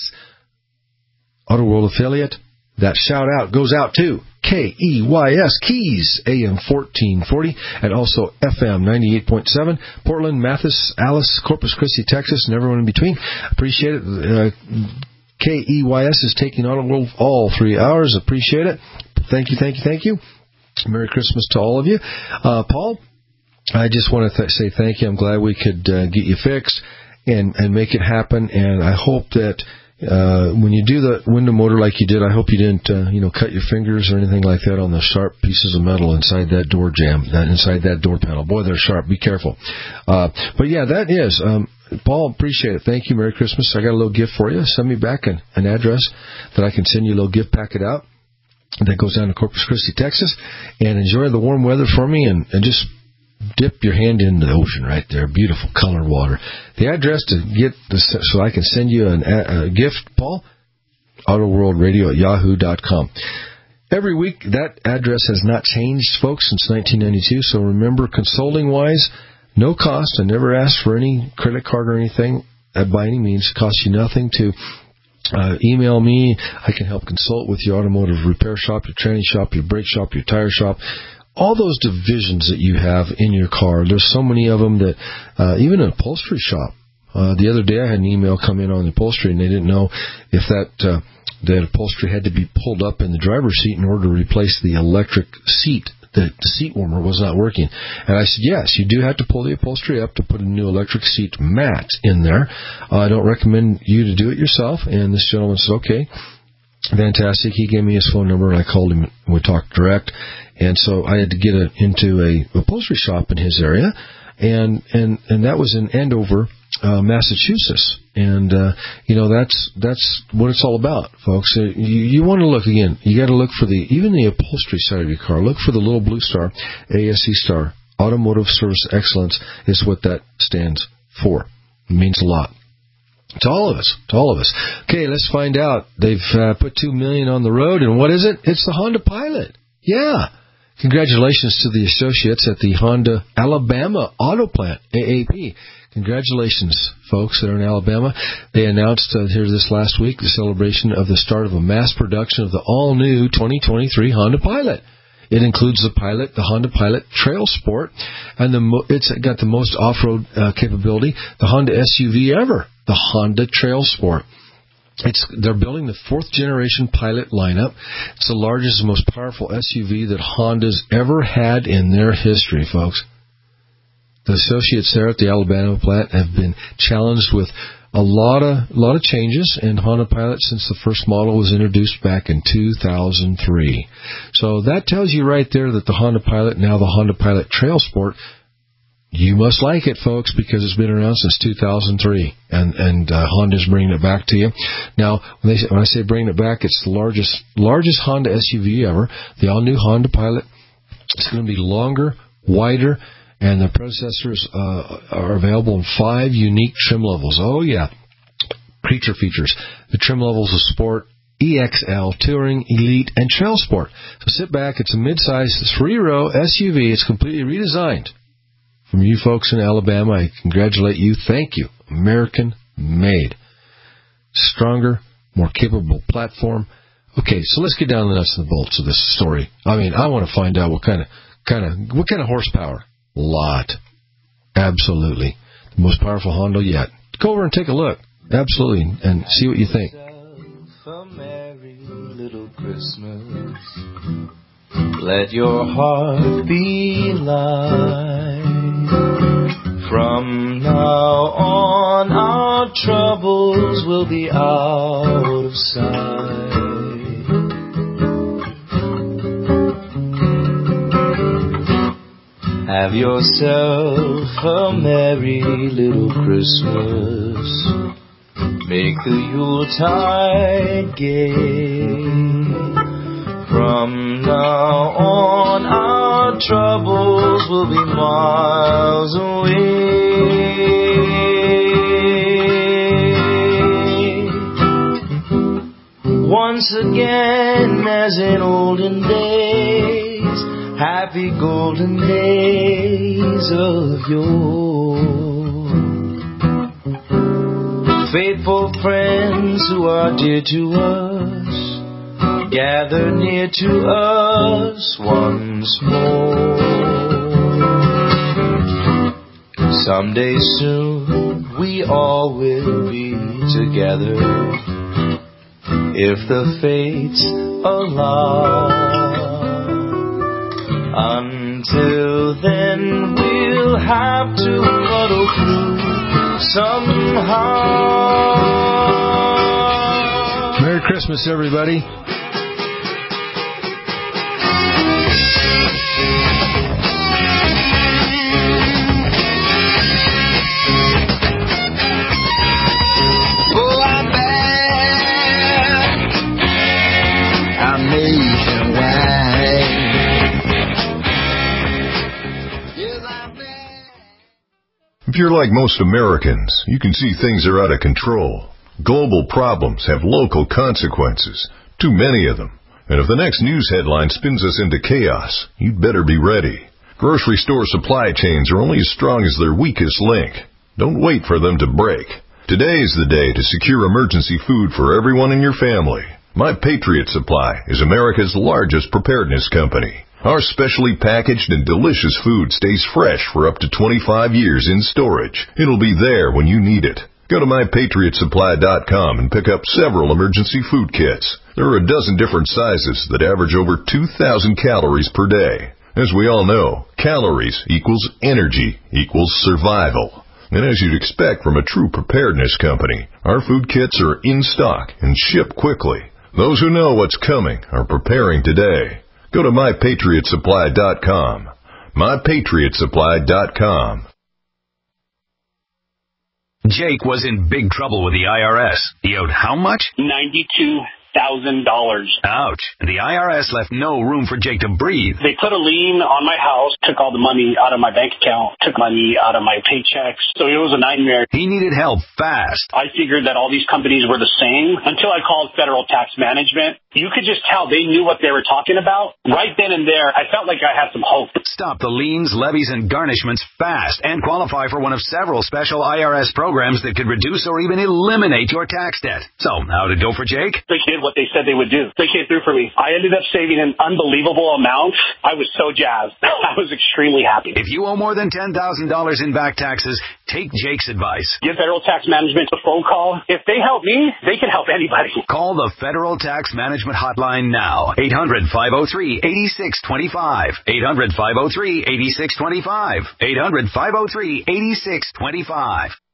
Auto World affiliate. That shout out goes out to K E Y S Keys, A M fourteen forty, and also F M ninety-eight point seven, Portland, Mathis, Alice, Corpus Christi, Texas, and everyone in between. Appreciate it. Uh, K E Y S is taking Auto World all three hours. Appreciate it. Thank you, thank you, thank you. Merry Christmas to all of you. Uh, Paul, I just want to th- say thank you. I'm glad we could uh, get you fixed and, and make it happen, and I hope that Uh, when you do the window motor like you did, I hope you didn't, uh, you know, cut your fingers or anything like that on the sharp pieces of metal inside that door jamb, that inside that door panel. Boy, they're sharp. Be careful. Uh, but yeah, that is, um, Paul, appreciate it. Thank you. Merry Christmas. I got a little gift for you. Send me back an, an address that I can send you a little gift packet out that goes down to Corpus Christi, Texas, and enjoy the warm weather for me and, and just dip your hand into the ocean right there. Beautiful color water. The address to get this, so I can send you an, a, a gift, Paul, autoworldradio at yahoo dot com. Every week, that address has not changed, folks, since nineteen ninety-two. So remember, consulting-wise, no cost. I never asked for any credit card or anything uh, by any means. It costs you nothing to uh, email me. I can help consult with your automotive repair shop, your training shop, your brake shop, your tire shop. All those divisions that you have in your car, there's so many of them that, uh, even an upholstery shop. Uh, the other day I had an email come in on the upholstery and they didn't know if that, uh, that upholstery had to be pulled up in the driver's seat in order to replace the electric seat. The, the seat warmer was not working. And I said, yes, you do have to pull the upholstery up to put a new electric seat mat in there. Uh, I don't recommend you to do it yourself. And this gentleman said, okay, fantastic. He gave me his phone number and I called him and we talked direct. And so I had to get a, into a upholstery shop in his area, and and, and that was in Andover, uh, Massachusetts. And uh, you know that's that's what it's all about, folks. Uh, you, you want to look again. You got to look for the even the upholstery side of your car. Look for the little blue star, A S E star. Automotive Service Excellence is what that stands for. It means a lot. To all of us. To all of us. Okay, let's find out. They've uh, put two million dollars on the road, and what is it? It's the Honda Pilot. Yeah. Congratulations to the associates at the Honda Alabama Auto Plant, A A P. Congratulations, folks that are in Alabama. They announced uh, here this last week the celebration of the start of a mass production of the all-new twenty twenty-three Honda Pilot. It includes the Pilot, the Honda Pilot Trail Sport, and the mo- it's got the most off-road uh, capability, the Honda S U V ever, the Honda Trail Sport. It's, they're building the fourth generation Pilot lineup. It's the largest and most powerful S U V that Honda's ever had in their history, folks. The associates there at the Alabama plant have been challenged with a lot of a lot of changes in Honda Pilot since the first model was introduced back in two thousand three. So that tells you right there that the Honda Pilot, now the Honda Pilot Trail Sport, you must like it, folks, because it's been around since two thousand three, and and uh, Honda's bringing it back to you. Now, when, they say, when I say bringing it back, it's the largest largest Honda S U V ever, the all-new Honda Pilot. It's going to be longer, wider, and the processors uh, are available in five unique trim levels. Oh, yeah, creature features. The trim levels of Sport, E X L, Touring, Elite, and Trail Sport. So sit back. It's a mid-size three-row S U V. It's completely redesigned. From you folks in Alabama, I congratulate you. Thank you. American-made. Stronger, more capable platform. Okay, so let's get down to the nuts and the bolts of this story. I mean, I want to find out what kind of, kind of, what kind of horsepower. Lot. Absolutely. The most powerful Honda yet. Go over and take a look. Absolutely. And see what you think. A merry little Christmas. Let your heart be light. From now on, our troubles will be out of sight. Have yourself a merry little Christmas. Make the Yuletide gay. From now on, our troubles will be miles away. Once again, as in olden days, happy golden days of yore. Faithful friends who are dear to us, gather near to us once more. Someday soon we all will be together, if the fates allow. Until then we'll have to muddle through somehow. Merry Christmas, everybody. If you're like most Americans, you can see things are out of control. Global problems have local consequences, too many of them. And if the next news headline spins us into chaos, you'd better be ready. Grocery store supply chains are only as strong as their weakest link. Don't wait for them to break. Today is the day to secure emergency food for everyone in your family. My Patriot Supply is America's largest preparedness company. Our specially packaged and delicious food stays fresh for up to twenty-five years in storage. It'll be there when you need it. Go to my patriot supply dot com and pick up several emergency food kits. There are a dozen different sizes that average over two thousand calories per day. As we all know, calories equals energy equals survival. And as you'd expect from a true preparedness company, our food kits are in stock and ship quickly. Those who know what's coming are preparing today. Go to my patriot supply dot com. my patriot supply dot com. Jake was in big trouble with the I R S. He owed how much? ninety-two thousand dollars. Ouch. The I R S left no room for Jake to breathe. They put a lien on my house, took all the money out of my bank account, took money out of my paychecks. So it was a nightmare. He needed help fast. I figured that all these companies were the same until I called Federal Tax Management. You could just tell they knew what they were talking about. Right then and there, I felt like I had some hope. Stop the liens, levies, and garnishments fast and qualify for one of several special I R S programs that could reduce or even eliminate your tax debt. So, how'd it go for Jake? The kid did what they said they would do. They came through for me. I ended up saving an unbelievable amount. I was so jazzed. I was extremely happy. If you owe more than ten thousand dollars in back taxes, take Jake's advice. Give Federal Tax Management a phone call. If they help me, they can help anybody. Call the Federal Tax Management Hotline now. eight hundred, five oh three, eight six two five. eight hundred, five oh three, eight six two five. eight hundred, five oh three, eight six two five.